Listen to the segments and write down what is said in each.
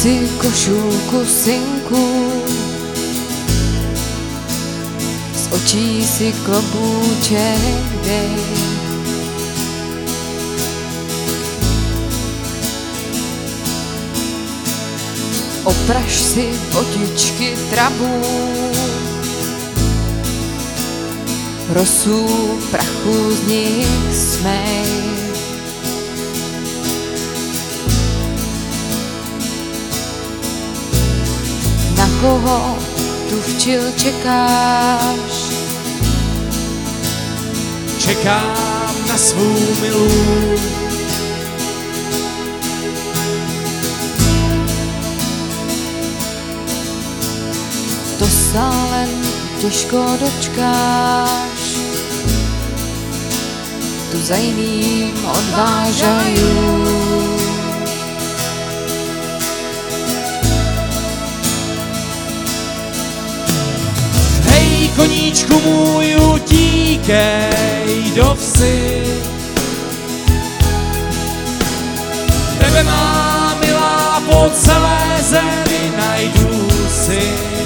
si košulku synku, z očí si klobouček dej. Opraž si botičky travu, rosu prachu z nich smej. Na koho tu včil čekáš? Čekám na svou milu. To stále těžko dočkáš, tu za jiným odvážajú. Hej, koníčku můj, utíkej do vsi. Tebe má milá po celé zemi, najdu si.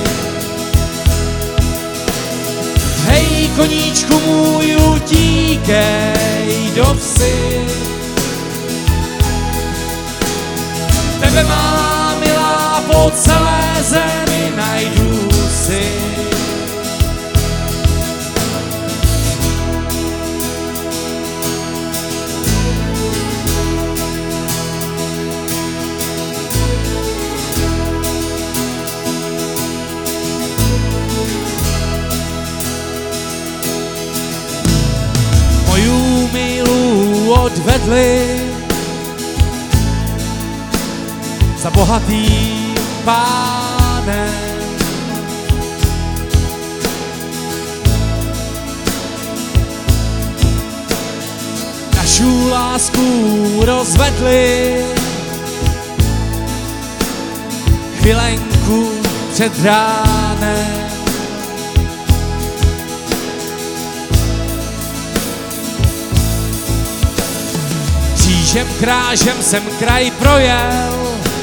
Hej, koníčku můj, utíkej do vsi. Tebe má milá po celé zemi, najdu si. Moju milu odvedli za bohatým pánem. Našu lásku rozvedli chvilenku před ránem. Křížem krážem jsem kraj projel,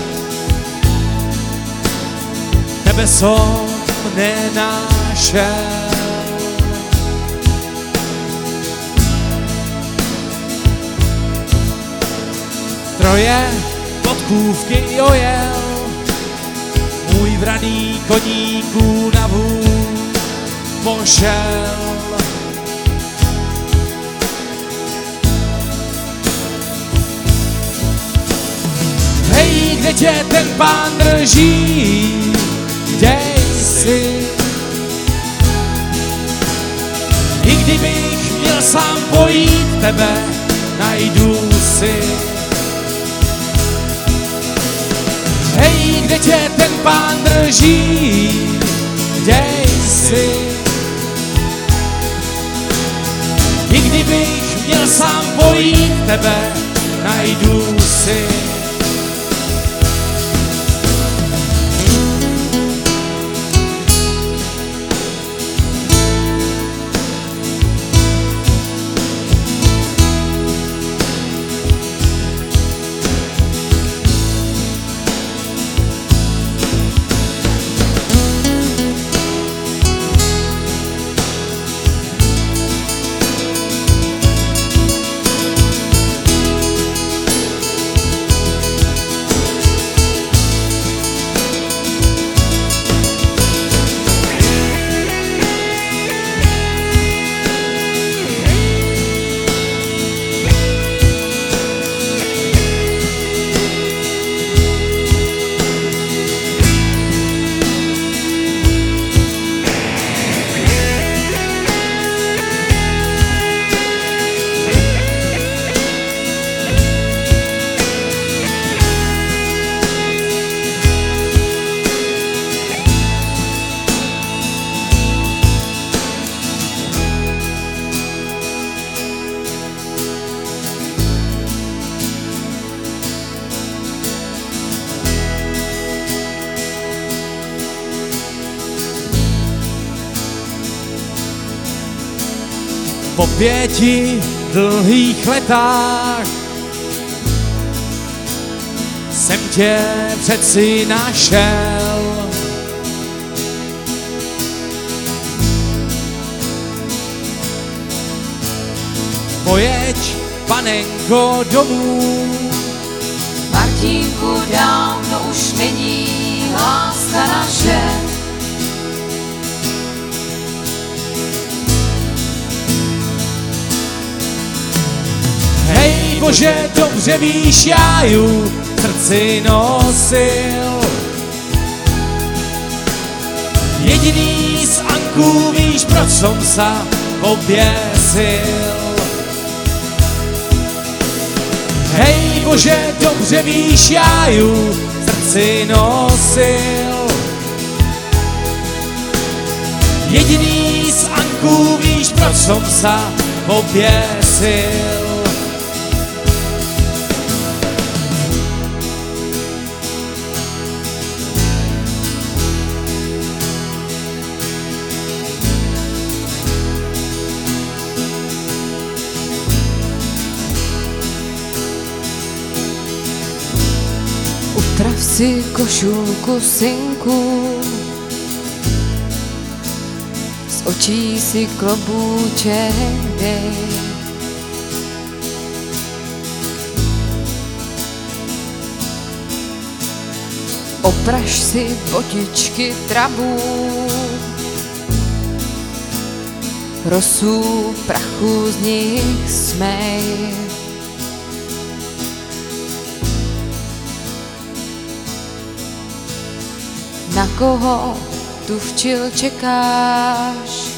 tebe som nenášel. Troje podkůvky ojel, můj vraný koníků na vůd pošel. Hej, kde tě ten pán drží, dej si. I kdybych měl sám pojít, tebe najdu si. Hej, kde tě ten pán drží, dej si. I kdybych měl sám pojít, tebe najdu si. Po 5 dlhých letách jsem tě přeci našel. Pojeď, panenko, domů. Martínku, dávno už není láska naše. Hej Bože, dobře víš, já ju v srdci nosil. Jediný z Anků víš, proč som sa oběsil. Hej Bože, dobře víš, já ju v srdci nosil. Jediný z Anků víš, proč som sa oběsil. Uprav si košulku, synku, z očí si klobůček dej. Opraž si botičky trabu, rosu prachu z nich smej. Na koho tu včil čekáš?